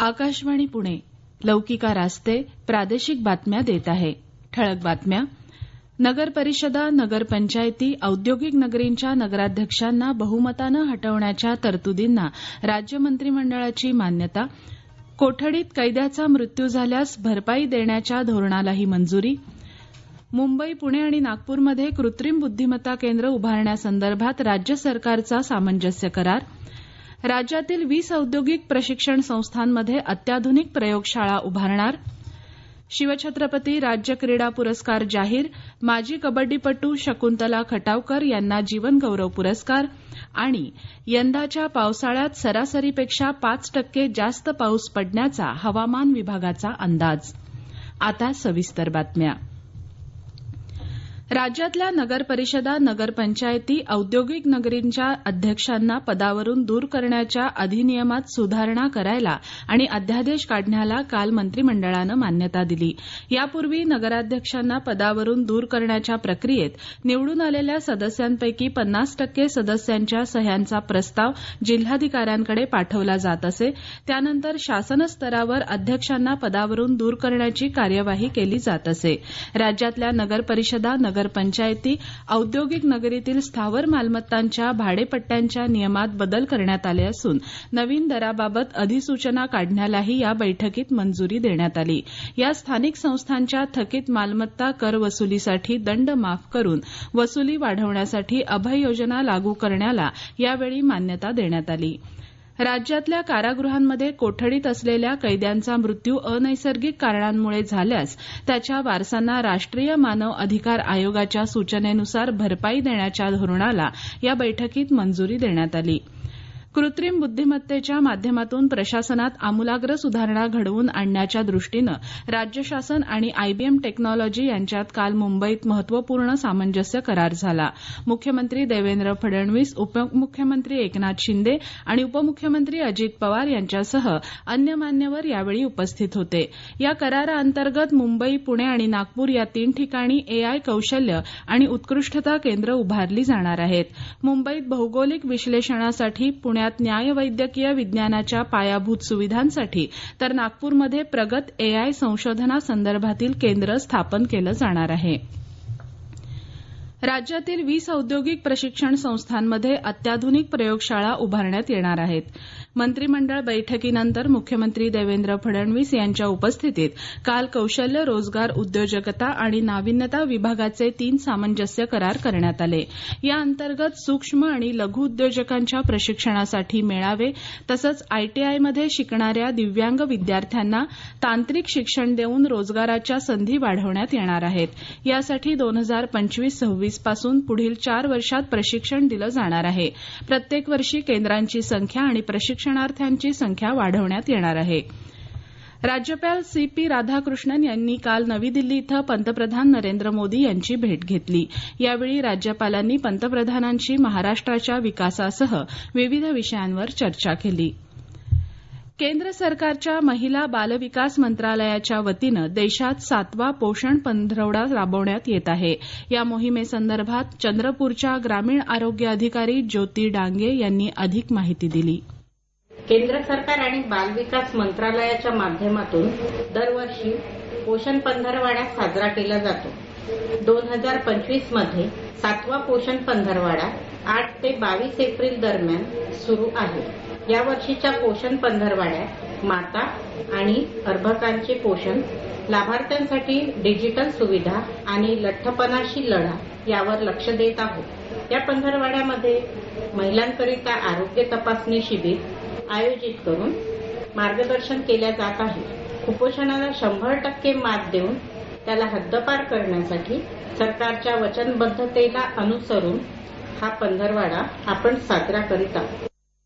आकाशवाणी पुणे. लौकिका रास्ते प्रादेशिक बातम्या देत आहे. ठळक बातम्या. नगर परिषदा, नगरपंचायती, औद्योगिक नगरींच्या नगराध्यक्षांना बहुमतानं हटवण्याच्या तरतुदींना राज्य मंत्रिमंडळाची मान्यता. कोठडीत कैद्याचा मृत्यू झाल्यास भरपाई देण्याच्या धोरणालाही मंजुरी. मुंबई, पुणे आणि नागपूरमध्ये कृत्रिम बुद्धिमत्ता केंद्र उभारण्यासंदर्भात राज्य सरकारचा सामंजस्य करार. राज्यातील 20 औद्योगिक प्रशिक्षण संस्थांमध्ये अत्याधुनिक प्रयोगशाळा उभारणार. शिवछत्रपती राज्य क्रीडा पुरस्कार जाहीर. माजी कबड्डीपटू शकुंतला खटावकर यांना जीवनगौरव पुरस्कार. आणि यंदाच्या पावसाळ्यात सरासरीपेक्षा 5% जास्त पाऊस पडण्याचा हवामान विभागाचा अंदाज. आता सविस्तर बातम्या. राज्यातल्या नगरपरिषदा, नगरपंचायती, औद्योगिक नगरींच्या अध्यक्षांना पदावरून दूर करण्याच्या अधिनियमात सुधारणा करायला आणि अध्यादेश काढण्याला काल मंत्रिमंडळानं मान्यता दिली. यापूर्वी नगराध्यक्षांना पदावरून दूर करण्याच्या प्रक्रियेत निवडून आलेल्या सदस्यांपैकी 50% सदस्यांच्या सह्यांचा प्रस्ताव जिल्हाधिकाऱ्यांकडे पाठवला जात असे. त्यानंतर शासनस्तरावर अध्यक्षांना पदावरून दूर करण्याची कार्यवाही केली जात असे. राज्यातल्या नगरपरिषदा, नगरपंचायती, औद्योगिक नगरीतील स्थावर मालमत्तांच्या भाडेपट्ट्यांच्या नियमात बदल करण्यात आले असून नवीन दराबाबत अधिसूचना काढण्यालाही या बैठकीत मंजुरी देण्यात आली. या स्थानिक संस्थांच्या थकीत मालमत्ता कर वसुलीसाठी दंड माफ करून वसुली वाढवण्यासाठी अभय योजना लागू करण्याला यावेळी मान्यता देण्यात आली. राज्यातल्या कारागृहांमध्ये कोठडीत असलेल्या कैद्यांचा मृत्यू अनैसर्गिक कारणांमुळे झाल्यास त्याच्या वारसांना राष्ट्रीय मानव अधिकार आयोगाच्या सूचनेनुसार भरपाई देण्याच्या धोरणाला या बैठकीत मंजुरी देण्यात आली. कृत्रिम बुद्धिमत्तेच्या माध्यमातून प्रशासनात आमूलाग्र सुधारणा घडवून आणण्याच्या दृष्टीनं राज्य शासन आणि आयबीएम टेक्नॉलॉजी यांच्यात काल मुंबईत महत्वपूर्ण सामंजस्य करार झाला. मुख्यमंत्री देवेंद्र फडणवीस, उपमुख्यमंत्री एकनाथ शिंदे आणि उपमुख्यमंत्री अजित पवार यांच्यासह अन्य मान्यवर यावेळी उपस्थित होते. या कराराअंतर्गत मुंबई, पुणे आणि नागपूर या 3 ठिकाणी एआय कौशल्य आणि उत्कृष्टता केंद्र उभारली जाणार आहेत. मुंबईत भौगोलिक विश्लेषणासाठी, पुण्यात न्यायवैद्यकीय विज्ञानाच्या पायाभूत सुविधांसाठी तर नागपूरमध्ये प्रगत एआय संशोधनासंदर्भातील केंद्र स्थापन केलं जाणार आहे. राज्यातील 20 औद्योगिक प्रशिक्षण संस्थांमध्ये अत्याधुनिक प्रयोगशाळा उभारण्यात येणार आहेत. मंत्रिमंडळ बैठकीनंतर मुख्यमंत्री देवेंद्र फडणवीस यांच्या उपस्थितीत काल कौशल्य, रोजगार, उद्योजकता आणि नाविन्यता विभागाचे 3 सामंजस्य करार करण्यात आले. या अंतर्गत सूक्ष्म आणि लघु उद्योजकांच्या प्रशिक्षणासाठी मेळावे तसंच आयटीआयमध्ये शिकणाऱ्या दिव्यांग विद्यार्थ्यांना तांत्रिक शिक्षण देऊन रोजगाराच्या संधी वाढवण्यात येणार आहेत. यासाठी 2025-26 पासून पुढील 4 वर्षात प्रशिक्षण दिलं जाणार आहे. प्रत्येक वर्षी केंद्रांची संख्या आणि प्रशिक्षणार्थ्यांची संख्या वाढवण्यात येणार आहे. राज्यपाल सी.पी. राधाकृष्णन यांनी काल नवी दिल्ली इथं पंतप्रधान नरेंद्र मोदी यांची भेट घेतली. यावेळी राज्यपालांनी पंतप्रधानांशी महाराष्ट्राच्या विकासासह विविध विषयांवर चर्चा केली. केंद्र सरकारच्या महिला बालविकास मंत्रालयाच्या वतीनं देशात 7वा पोषण पंधरवडा राबवण्यात येत आहे. या मोहिमेसंदर्भात चंद्रपूरच्या ग्रामीण आरोग्य अधिकारी ज्योती डांगे यांनी अधिक माहिती दिली. केंद्र सरकार आणि बालविकास मंत्रालयाच्या माध्यमातून दरवर्षी पोषण पंधरवडा साजरा केला जातो. 2025 मध्ये 7वा पोषण पंधरवडा 8 ते 22 एप्रिल दरम्यान सुरू आहे. या वर्षीच्या पोषण पंधरवड्यात माता आणि अर्भकांचे पोषण, लाभार्थ्यांसाठी डिजिटल सुविधा आणि लठ्ठपणाशी लढा यावर लक्ष देत आहोत. या पंधरवड्यामध्ये महिलांकरिता आरोग्य तपासणी शिबिर आयोजित करून मार्गदर्शन केले जात आहे. कुपोषणाला 100% मात देऊन त्याला हद्दपार करण्यासाठी सरकारच्या वचनबद्धतेला अनुसरून हा पंधरवडा आपण साजरा करीत आहोत.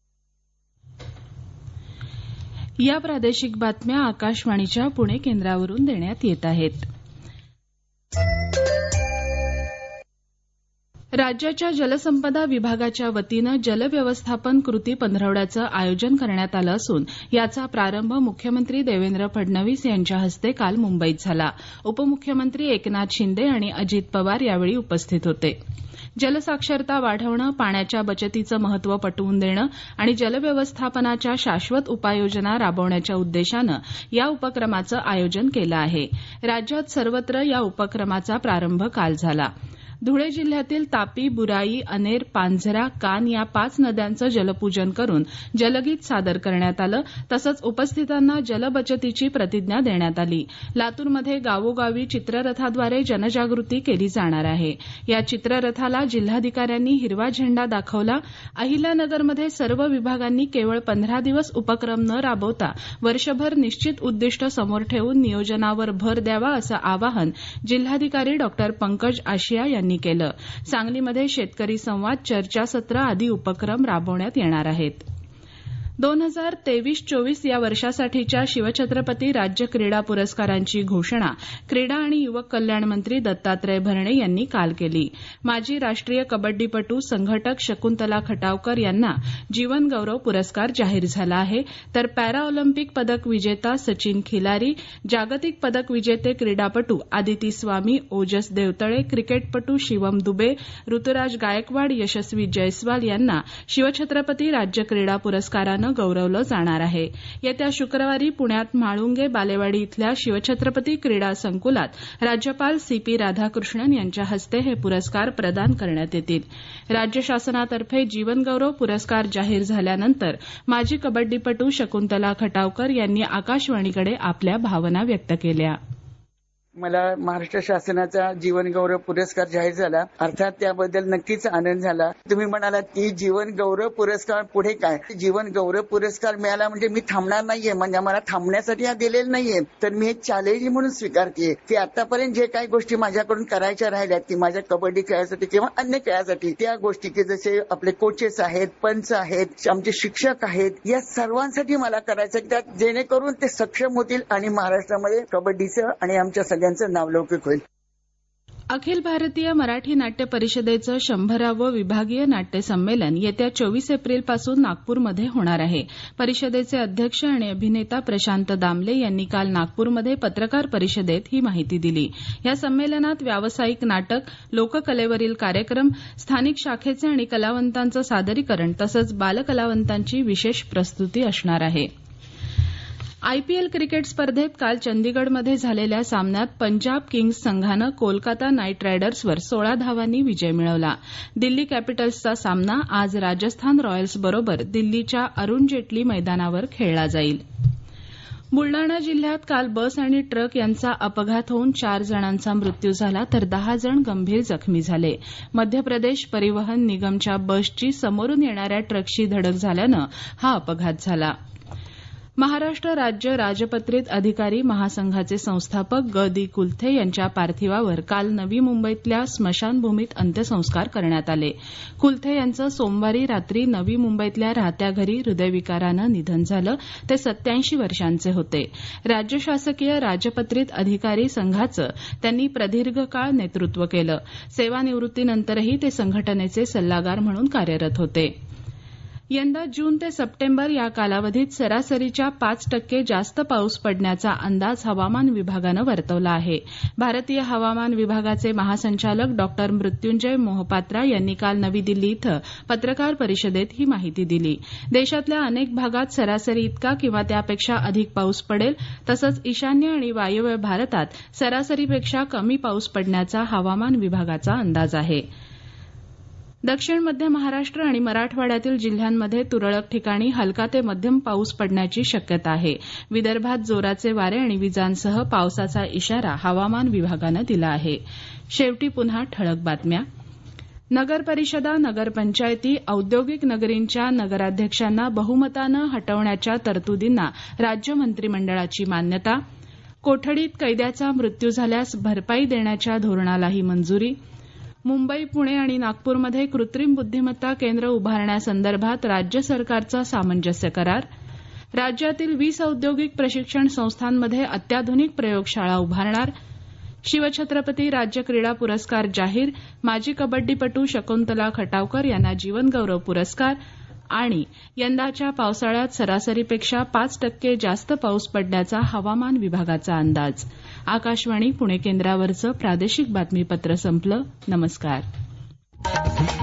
या प्रादेशिक बातम्या आकाशवाणीच्या पुणे केंद्रावरून देण्यात येत आहेत. राज्याच्या जलसंपदा विभागाच्या वतीनं जलव्यवस्थापन कृती पंधरवड्याचं आयोजन करण्यात आलं असून याचा प्रारंभ मुख्यमंत्री देवेंद्र फडणवीस यांच्या हस्ते काल मुंबईत झाला. उपमुख्यमंत्री एकनाथ शिंदे आणि अजित पवार यावेळी उपस्थित होते. जलसाक्षरता वाढवणं, पाण्याच्या बचतीचं महत्त्व पटवून देणं आणि जलव्यवस्थापनाच्या शाश्वत उपाययोजना राबवण्याच्या उद्देशानं या उपक्रमाचं आयोजन केलं आहे. राज्यात सर्वत्र या उपक्रमाचा प्रारंभ काल झाला. धुळे जिल्ह्यातील तापी, बुराई, अनेर, पांझरा, कान या 5 नद्यांचं जलपूजन करून जलगीत सादर करण्यात आलं. तसंच उपस्थितांना जलबचतीची प्रतिज्ञा देण्यात आली. लातूरमध्ये गावोगावी चित्ररथाद्वारे जनजागृती केली जाणार आहे. या चित्ररथाला जिल्हाधिकाऱ्यांनी हिरवा झेंडा दाखवला. अहिल्यानगरमध्ये सर्व विभागांनी केवळ 15 दिवस उपक्रम न राबवता वर्षभर निश्चित उद्दिष्ट समोर ठेवून नियोजनावर भर द्यावा असं आवाहन जिल्हाधिकारी डॉ पंकज आशिया यांनी केलं. सांगलीमध्ये शेतकरी संवाद, चर्चासत्र आदी उपक्रम राबवण्यात येणार आहेत. 2023-24 या वर्षासाठीच्या शिवछत्रपती राज्य क्रीडा पुरस्कारांची घोषणा क्रीडा आणि युवक कल्याण मंत्री दत्तात्रय भरणे यांनी काल केली. माजी राष्ट्रीय कबड्डीपटू संघटक शकुंतला खटावकर यांना जीवन गौरव पुरस्कार जाहीर झाला आहे. तर पॅराऑलिम्पिक पदक विजेता सचिन खिलारी, जागतिक पदक विजेते क्रीडापटू आदिती स्वामी, ओजस देवतळे, क्रिकेटपटू शिवम दुबे, ऋतुराज गायकवाड, यशस्वी जयस्वाल यांना शिवछत्रपती राज्य क्रीडा पुरस्कारानं गौरवलं जाणार आहे. येत्या शुक्रवारी पुण्यात म्हाळुंगे बालेवाडी इथल्या शिवछत्रपती क्रीडा संकुलात राज्यपाल CP राधाकृष्णन यांच्या हस्ते हे पुरस्कार प्रदान करण्यात येतील. राज्य शासनातर्फे जीवनगौरव पुरस्कार जाहीर झाल्यानंतर माजी कबड्डीपटू शकुंतला खटावकर यांनी आकाशवाणीकडे आपल्या भावना व्यक्त केल्या. मला महाराष्ट्र शासनाचा जीवन गौरव पुरस्कार जाहीर झाला. अर्थात त्याबद्दल नक्कीच आनंद झाला. तुम्ही म्हणालात की जीवन गौरव पुरस्कार पुढे काय, जीवन गौरव पुरस्कार मिळाला म्हणजे मी थांबणार नाहीये, म्हणजे मला थांबण्यासाठी हा दिलेला नाहीये, तर मी एक चॅलेंज म्हणून स्वीकारते की आतापर्यंत जे काही गोष्टी माझ्याकडून करायच्या राहिल्यात की माझ्या कबड्डी खेळासाठी किंवा अन्य खेळासाठी, त्या गोष्टी की जसे आपले कोचेस आहेत, पंच आहेत, आमचे शिक्षक आहेत, या सर्वांसाठी मला करायचं त्यात जेणेकरून ते सक्षम होतील आणि महाराष्ट्रामध्ये कबड्डीचं आणि आमच्या सगळ्यांचं नावलौकिक होईल. अखिल भारतीय मराठी नाट्य परिषदेचं 100वे विभागीय नाट्य संमेलन येत्या 24 एप्रिलपासून नागपूरमध्ये होणार आहे. परिषदेचे अध्यक्ष आणि अभिनेता प्रशांत दामले यांनी काल नागपूरमध्ये पत्रकार परिषदेत ही माहिती दिली. या संमेलनात व्यावसायिक नाटक, लोककलेवरील कार्यक्रम, स्थानिक शाखेचे आणि कलावंतांचं सादरीकरण तसंच बालकलावंतांची विशेष प्रस्तुती असणार आहे. आयपीएल क्रिकेट स्पर्धेत काल चंदीगडमध्ये झालेल्या सामन्यात पंजाब किंग्ज संघानं कोलकाता नाईट रायडर्सवर 16 धावांनी विजय मिळवला. दिल्ली कॅपिटल्सचा सामना आज राजस्थान रॉयल्सबरोबर दिल्लीच्या अरुण जेटली मैदानावर खेळला जाईल. बुलडाणा जिल्ह्यात काल बस आणि ट्रक यांचा अपघात होऊन 4 जणांचा मृत्यू झाला तर 10 जण गंभीर जखमी झाले. मध्य प्रदेश परिवहन निगमच्या बसची समोरून येणाऱ्या ट्रकशी धडक झाल्यानं हा अपघात झाला. महाराष्ट्र राज्य राजपत्रित अधिकारी महासंघाचे संस्थापक ग दी कुलथे यांच्या पार्थिवावर काल नवी मुंबईतल्या स्मशानभूमीत अंत्यसंस्कार करण्यात आले. कुलथे यांचं सोमवारी रात्री नवी मुंबईतल्या राहत्या घरी हृदयविकारानं निधन झालं. ते 87 वर्षांचे होते. राज्य शासकीय राजपत्रित अधिकारी संघाचं त्यांनी प्रदीर्घ काळ नेतृत्व केलं. सेवानिवृत्तीनंतरही ते संघटनेचे सल्लागार म्हणून कार्यरत होते. यंदा जून ते सप्टेंबर या कालावधीत सरासरीच्या 5% जास्त पाऊस पडण्याचा अंदाज हवामान विभागानं वर्तवला आहे. भारतीय हवामान विभागाचे महासंचालक डॉ मृत्युंजय मोहपात्रा यांनी काल नवी दिल्ली इथं पत्रकार परिषदेत ही माहिती दिली. देशातल्या अनेक भागात सरासरी इतका किंवा त्यापेक्षा अधिक पाऊस पडेल तसंच ईशान्य आणि वायव्य भारतात सरासरीपेक्षा कमी पाऊस पडण्याचा हवामान विभागाचा अंदाज आहे. दक्षिण मध्य महाराष्ट्र आणि मराठवाड्यातील जिल्ह्यांमध्ये तुरळक ठिकाणी हलका ते मध्यम पाऊस पडण्याची शक्यता आहे. विदर्भात जोराचे वारे आणि विजांसह पावसाचा इशारा हवामान विभागानं दिला आहे. शेवटी पुन्हा ठळक बातम्या. नगर परिषदा, नगरपंचायती, औद्योगिक नगरींच्या नगराध्यक्षांना बहुमतानं हटवण्याच्या तरतुदींना राज्य मंत्रिमंडळाची मान्यता. कोठडीत कैद्याचा मृत्यू झाल्यास भरपाई देण्याच्या धोरणालाही मंजुरी. मुंबई, पुणे आणि नागपूरमध्ये कृत्रिम बुद्धिमत्ता केंद्र उभारण्यासंदर्भात राज्य सरकारचा सामंजस्य करार. राज्यातील 20 औद्योगिक प्रशिक्षण संस्थांमध्ये अत्याधुनिक प्रयोगशाळा उभारणार. शिवछत्रपती राज्य क्रीडा पुरस्कार जाहीर. माजी कबड्डीपटू शकुंतला खटावकर यांना जीवनगौरव पुरस्कार. आणि यंदाच्या पावसाळ्यात सरासरीपेक्षा 5% जास्त पाऊस पडण्याचा हवामान विभागाचा अंदाज. आकाशवाणी पुणे केंद्रावरचं प्रादेशिक बातमीपत्र संपलं. नमस्कार.